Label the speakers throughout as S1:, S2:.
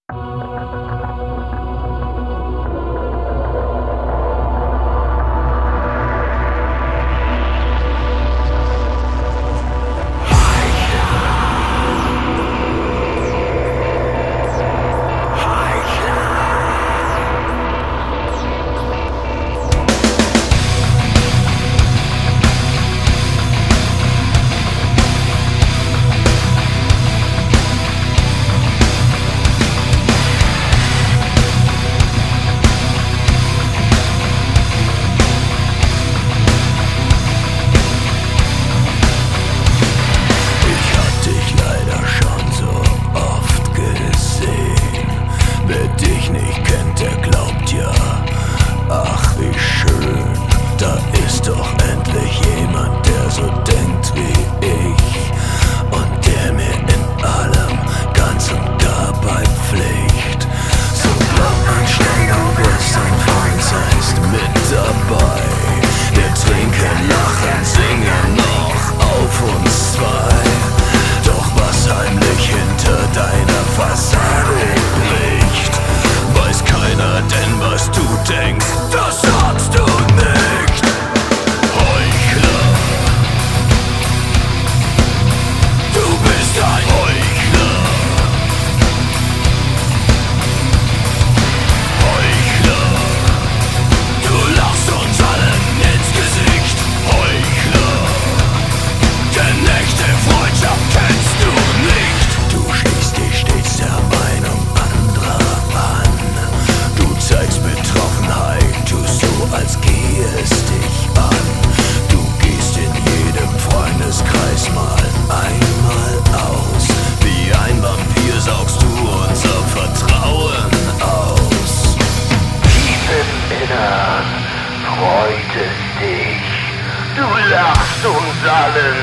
S1: uns allen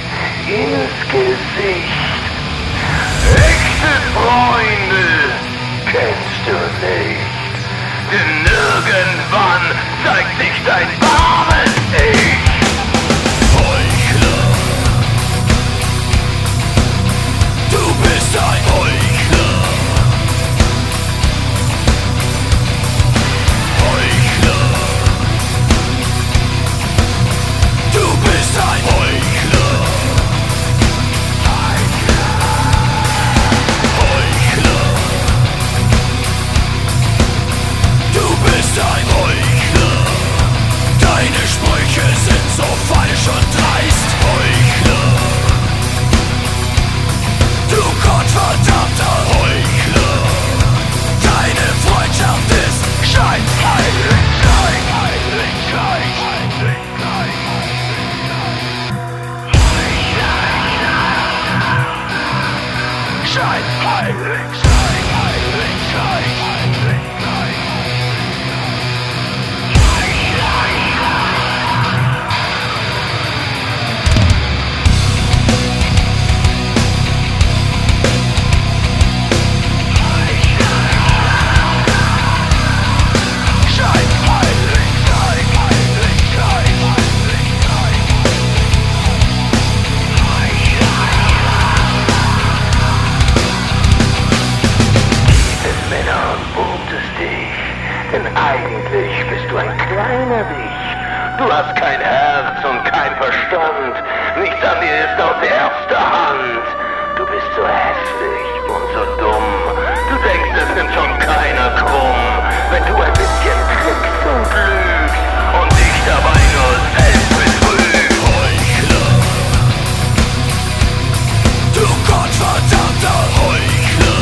S1: ins Gesicht. Echte Freunde kennst du nicht, denn irgendwann zeigt sich dein wahres Ich. Heuchler, du bist ein Heuchler. Heuchler, du bist ein Heuchler. Heuchler, du bist ein Heuchler. Deine Sprüche sind so falsch und dreist. Heuchler, du gottverdammter Heuchler. Deine Freundschaft ist Schein, Heiligenschein, Heiligenschein, Heiligenschein. Schein, Heiligenschein, Heiligenschein, Heiligenschein. Denn eigentlich bist du ein kleiner Wicht. Du hast kein Herz und kein Verstand. Nichts an dir ist aus erster Hand. Du bist so hässlich und so dumm. Du denkst, es nimmt schon keiner krumm, wenn du ein bisschen trickst und lügst und dich dabei nur selbst betrügst. Heuchler, du gottverdammter Heuchler.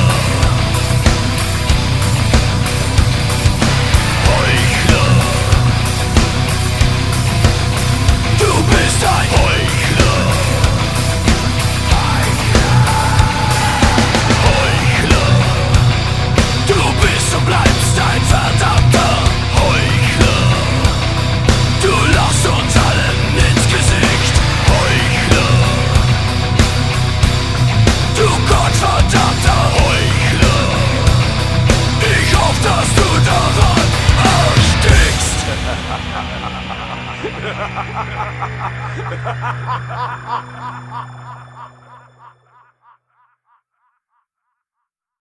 S1: Du bist ein Heuchler. Heuchler, du bist und bleibst ein verdammter Heuchler. Du lachst uns allen ins Gesicht. Heuchler, du gottverdammter Heuchler. Ich hoffe, dass du daran erstickst.